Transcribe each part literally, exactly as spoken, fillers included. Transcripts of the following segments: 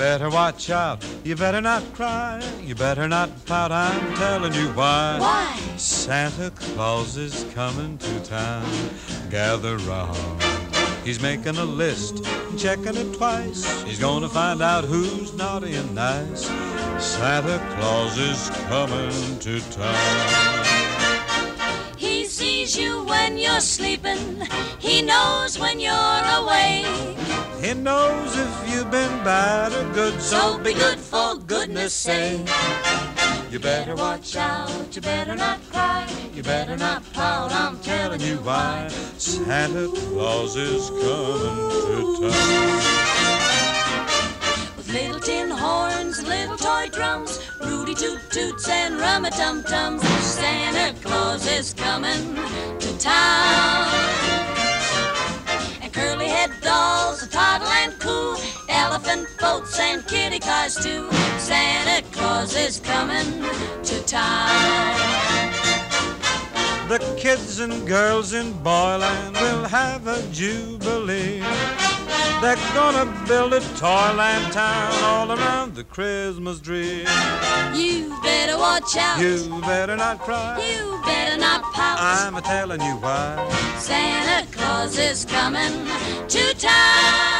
better watch out, you better not cry, you better not pout, I'm telling you why. Why? Santa Claus is coming to town. Gather round. He's making a list, checking it twice. He's gonna find out who's naughty and nice. Santa Claus is coming to town. He sees you when you're sleeping. He knows when you're awake. He knows if you've been bad or good, so, So be good for goodness sake. you better watch out, you better not cry, you better not pout, I'm telling you why. Santa Claus is coming to town. With little tin horns, little toy drums, Rudy Toot Toots and Rum-a-Tum-Tums, Santa Claus is coming to town. And curly-head dolls, a toddle and coo, elephant boats and kitty cars too, Santa Claus is coming to town. The kids and girls in Boyland will have a jubilee. They're gonna build a toyland town all around the Christmas tree. You better watch out. You better not cry. You better not pout. I'm a-telling you why. Santa Claus is coming to town.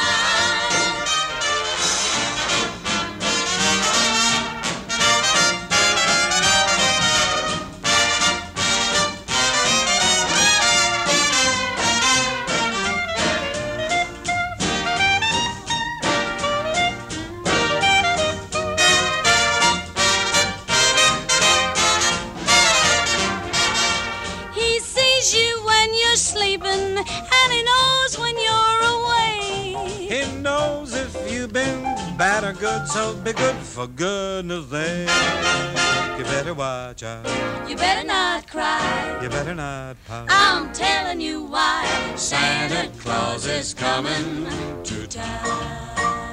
Sleeping, and he knows when you're away. He knows if you've been bad or good, so be good for goodness sake. You better watch out. You better not cry. You better not pout. I'm telling you why. Santa Claus is coming to town.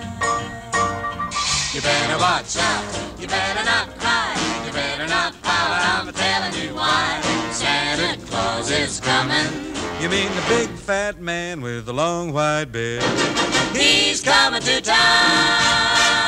You better watch out. You better not cry. You better not pout. I'm telling you why. Santa Claus is coming. You mean the big fat man with the long white beard? He's coming to town.